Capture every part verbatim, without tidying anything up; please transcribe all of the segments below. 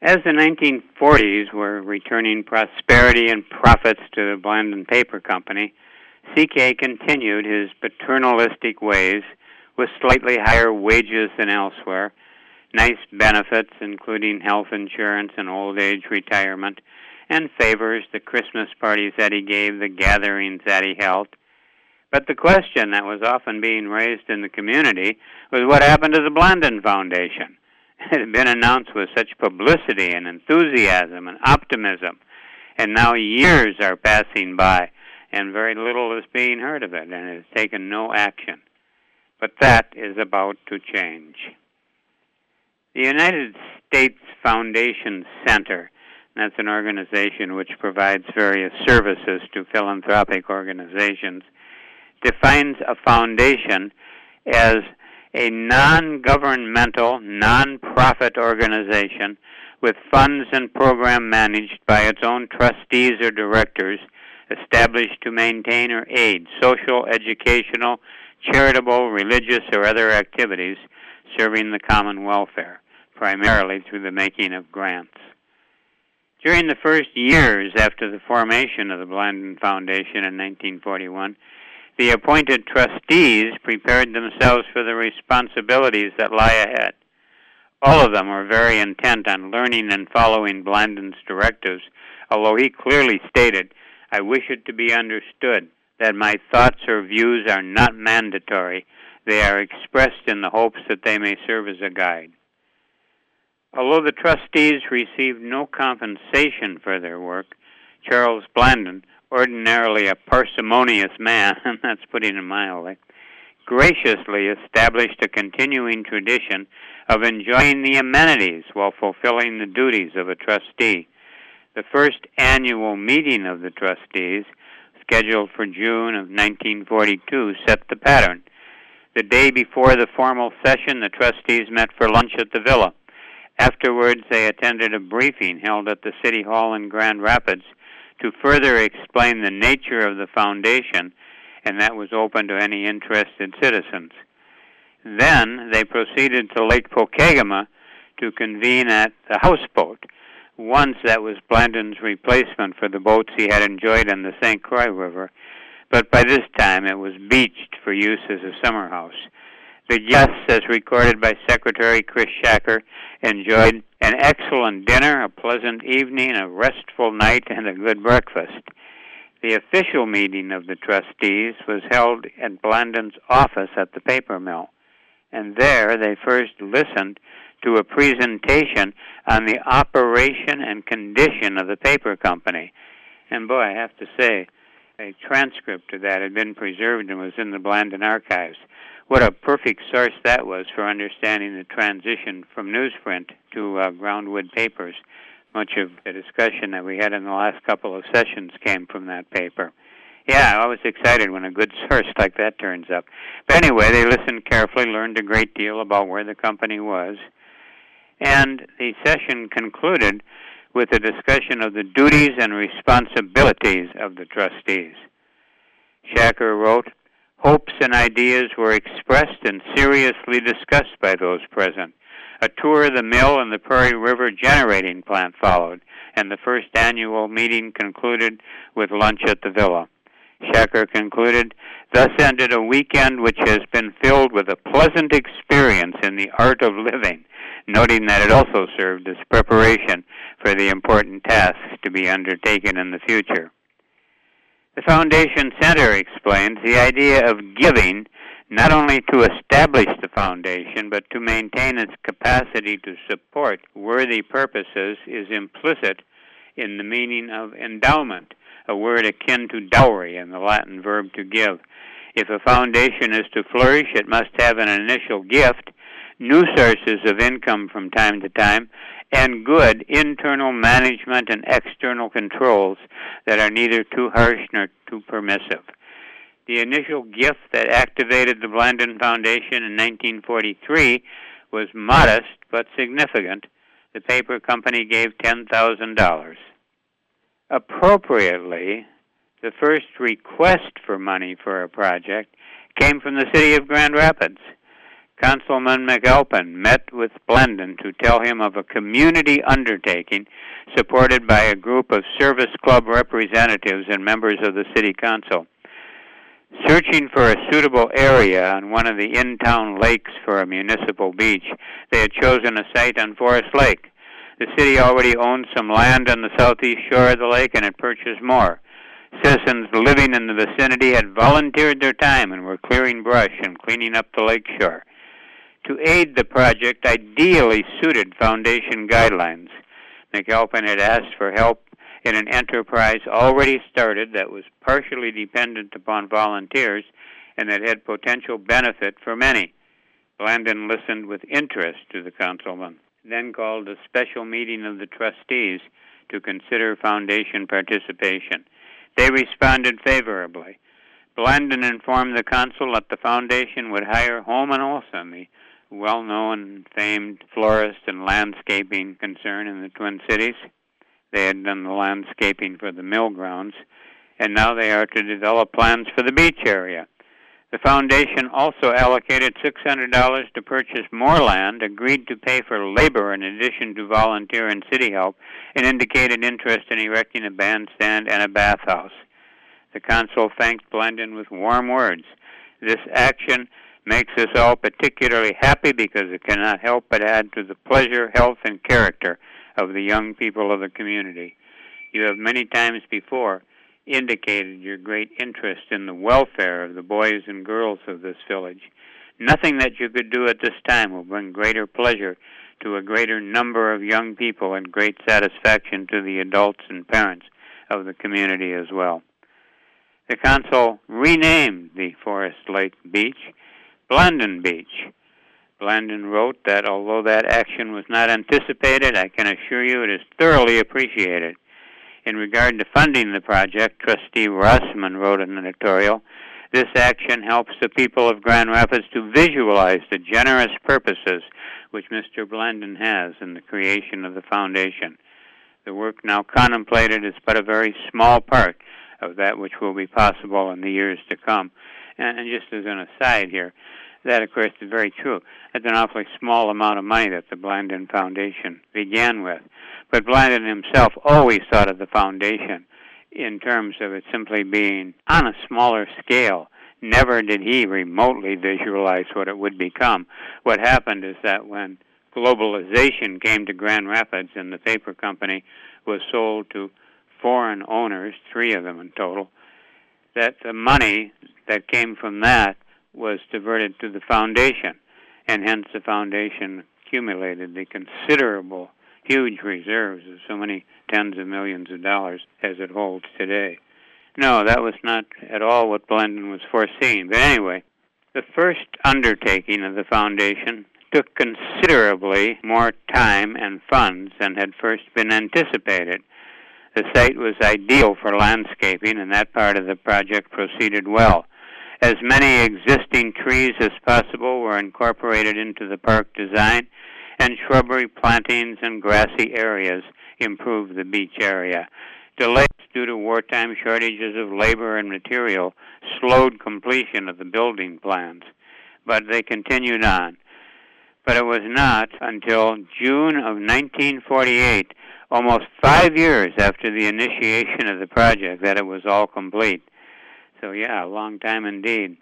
As the nineteen forties were returning prosperity and profits to the Blandin Paper Company, C K continued his paternalistic ways with slightly higher wages than elsewhere, nice benefits including health insurance and old age retirement, and favors, the Christmas parties that he gave, the gatherings that he held. But the question that was often being raised in the community was what happened to the Blandin Foundation. It had been announced with such publicity and enthusiasm and optimism, and now years are passing by, and very little is being heard of it, and it has taken no action. But that is about to change. The United States Foundation Center, that's an organization which provides various services to philanthropic organizations, defines a foundation as a non-governmental, non-profit organization with funds and program managed by its own trustees or directors established to maintain or aid social, educational, charitable, religious, or other activities serving the common welfare, primarily through the making of grants. During the first years after the formation of the Blandin Foundation in nineteen forty-one, the appointed trustees prepared themselves for the responsibilities that lie ahead. All of them were very intent on learning and following Blandin's directives, although he clearly stated, "I wish it to be understood that my thoughts or views are not mandatory. They are expressed in the hopes that they may serve as a guide." Although the trustees received no compensation for their work, Charles Blandin, ordinarily a parsimonious man, and that's putting it mildly, graciously established a continuing tradition of enjoying the amenities while fulfilling the duties of a trustee. The first annual meeting of the trustees, scheduled for June of nineteen forty-two, set the pattern. The day before the formal session, the trustees met for lunch at the Villa. Afterwards, they attended a briefing held at the City Hall in Grand Rapids to further explain the nature of the foundation, and that was open to any interested citizens. Then they proceeded to Lake Pokegama to convene at the Houseboat, once that was Blandin's replacement for the boats he had enjoyed on the Saint Croix River, but by this time it was beached for use as a summer house. The guests, as recorded by Secretary Chris Shacker, enjoyed an excellent dinner, a pleasant evening, a restful night, and a good breakfast. The official meeting of the trustees was held at Blandin's office at the paper mill, and there they first listened to a presentation on the operation and condition of the paper company. And boy, I have to say, a transcript of that had been preserved and was in the Blandin archives. What a perfect source that was for understanding the transition from newsprint to uh, groundwood papers. Much of the discussion that we had in the last couple of sessions came from that paper. Yeah, I was excited when a good source like that turns up. But anyway, they listened carefully, learned a great deal about where the company was, and the session concluded with a discussion of the duties and responsibilities of the trustees. Shacker wrote, "Hopes and ideas were expressed and seriously discussed by those present. A tour of the mill and the Prairie River generating plant followed, and the first annual meeting concluded with lunch at the Villa." Shacker concluded, "Thus ended a weekend which has been filled with a pleasant experience in the art of living," noting that it also served as preparation for the important tasks to be undertaken in the future. The Foundation Center explains the idea of giving not only to establish the foundation, but to maintain its capacity to support worthy purposes is implicit in the meaning of endowment, a word akin to dowry in the Latin verb to give. If a foundation is to flourish, it must have an initial gift, new sources of income from time to time, and good internal management and external controls that are neither too harsh nor too permissive. The initial gift that activated the Blandin Foundation in nineteen forty-three was modest but significant. The paper company gave ten thousand dollars. Appropriately, the first request for money for a project came from the city of Grand Rapids. Councilman McAlpin met with Blendon to tell him of a community undertaking supported by a group of service club representatives and members of the city council. Searching for a suitable area on one of the in-town lakes for a municipal beach, they had chosen a site on Forest Lake. The city already owned some land on the southeast shore of the lake and had purchased more. Citizens living in the vicinity had volunteered their time and were clearing brush and cleaning up the lake shore. To aid the project ideally suited foundation guidelines, McAlpin had asked for help in an enterprise already started that was partially dependent upon volunteers and that had potential benefit for many. Blendon listened with interest to the councilman, then called a special meeting of the trustees to consider foundation participation. They responded favorably. Blendon informed the council that the foundation would hire Holman Olson, the well-known and famed florist and landscaping concern in the Twin Cities. They had done the landscaping for the mill grounds, and now they are to develop plans for the beach area. The foundation also allocated six hundred dollars to purchase more land, agreed to pay for labor in addition to volunteer and city help, and indicated interest in erecting a bandstand and a bathhouse. The council thanked Blendon with warm words. This action makes us all particularly happy because it cannot help but add to the pleasure, health, and character of the young people of the community. You have many times before indicated your great interest in the welfare of the boys and girls of this village. Nothing that you could do at this time will bring greater pleasure to a greater number of young people and great satisfaction to the adults and parents of the community as well. The council renamed the Forest Lake Beach Blendon Beach. Blendon wrote that although that action was not anticipated, I can assure you it is thoroughly appreciated. In regard to funding the project, Trustee Rossman wrote an editorial. This action helps the people of Grand Rapids to visualize the generous purposes which Mister Blendon has in the creation of the foundation. The work now contemplated is but a very small part of that which will be possible in the years to come. And, and just as an aside here, that, of course, is very true. It's an awfully small amount of money that the Blendon Foundation began with. But Blendon himself always thought of the foundation in terms of it simply being on a smaller scale. Never did he remotely visualize what it would become. What happened is that when globalization came to Grand Rapids and the paper company was sold to foreign owners, three of them in total, that the money that came from that was diverted to the foundation, and hence the foundation accumulated the considerable, huge reserves of so many tens of millions of dollars as it holds today. No, that was not at all what Blendon was foreseeing. But anyway, the first undertaking of the foundation took considerably more time and funds than had first been anticipated. The site was ideal for landscaping, and that part of the project proceeded well. As many existing trees as possible were incorporated into the park design, and shrubbery plantings and grassy areas improved the beach area. Delays due to wartime shortages of labor and material slowed completion of the building plans, but they continued on. But it was not until June of nineteen forty-eight, almost five years after the initiation of the project, that it was all complete. So yeah, a long time indeed.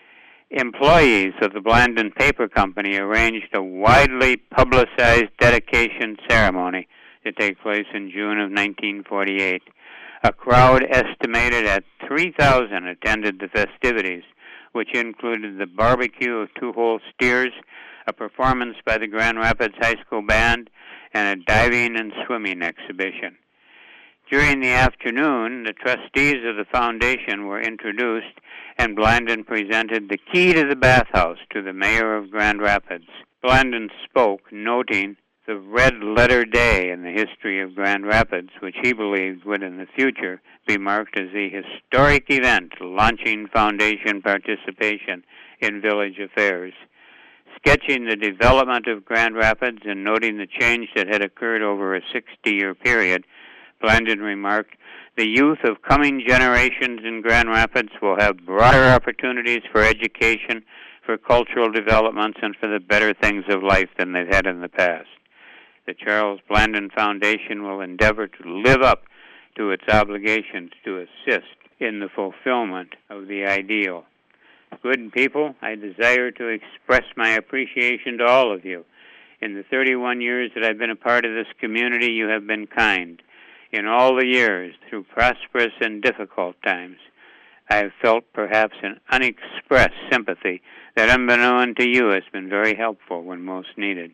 Employees of the Blendon Paper Company arranged a widely publicized dedication ceremony to take place in June of nineteen forty-eight. A crowd estimated at three thousand attended the festivities, which included the barbecue of two-hole steers, a performance by the Grand Rapids High School Band, and a diving and swimming exhibition. During the afternoon, the trustees of the foundation were introduced, and Blendon presented the key to the bathhouse to the mayor of Grand Rapids. Blendon spoke, noting the red-letter day in the history of Grand Rapids, which he believed would in the future be marked as a historic event launching foundation participation in village affairs. Sketching the development of Grand Rapids and noting the change that had occurred over a sixty-year period, Blendon remarked, "The youth of coming generations in Grand Rapids will have broader opportunities for education, for cultural developments and for the better things of life than they've had in the past. The Charles Blandon Foundation will endeavor to live up to its obligations to assist in the fulfillment of the ideal. Good people, I desire to express my appreciation to all of you. In the thirty-one years that I've been a part of this community, you have been kind. In all the years, through prosperous and difficult times, I have felt perhaps an unexpressed sympathy that, unbeknown to you, has been very helpful when most needed.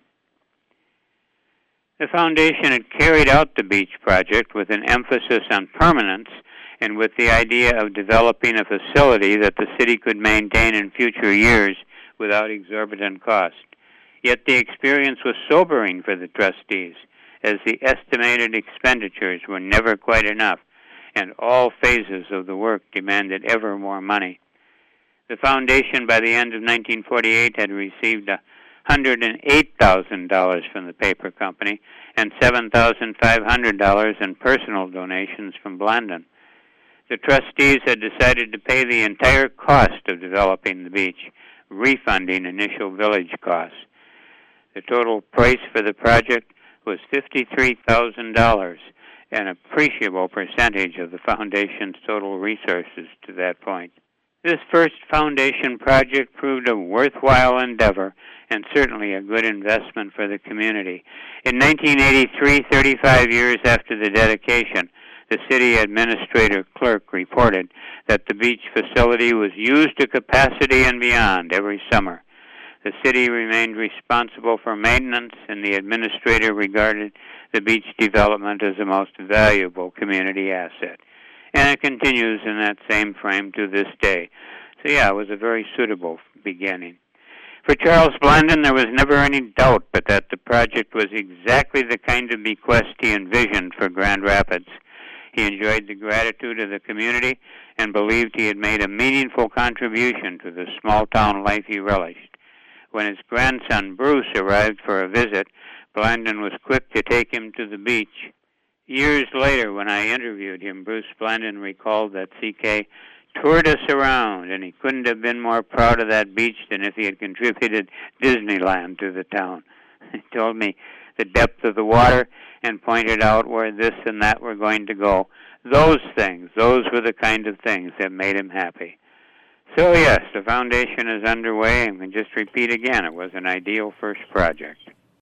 The foundation had carried out the beach project with an emphasis on permanence and with the idea of developing a facility that the city could maintain in future years without exorbitant cost. Yet the experience was sobering for the trustees, as the estimated expenditures were never quite enough, and all phases of the work demanded ever more money. The foundation, by the end of nineteen forty-eight, had received one hundred eight thousand dollars from the paper company and seven thousand five hundred dollars in personal donations from Blandon. The trustees had decided to pay the entire cost of developing the beach, refunding initial village costs. The total price for the project was fifty-three thousand dollars, an appreciable percentage of the foundation's total resources to that point. This first foundation project proved a worthwhile endeavor and certainly a good investment for the community. In nineteen eighty-three, thirty-five years after the dedication, the city administrator clerk reported that the beach facility was used to capacity and beyond every summer. The city remained responsible for maintenance, and the administrator regarded the beach development as the most valuable community asset. And it continues in that same frame to this day. So yeah, it was a very suitable beginning. For Charles Blandon, there was never any doubt but that the project was exactly the kind of bequest he envisioned for Grand Rapids. He enjoyed the gratitude of the community and believed he had made a meaningful contribution to the small-town life he relished. When his grandson, Bruce, arrived for a visit, Blandon was quick to take him to the beach. Years later, when I interviewed him, Bruce Blandon recalled that C K toured us around, and he couldn't have been more proud of that beach than if he had contributed Disneyland to the town. He told me the depth of the water and pointed out where this and that were going to go. Those things, those were the kind of things that made him happy. So yes, the foundation is underway, and we just repeat again, it was an ideal first project.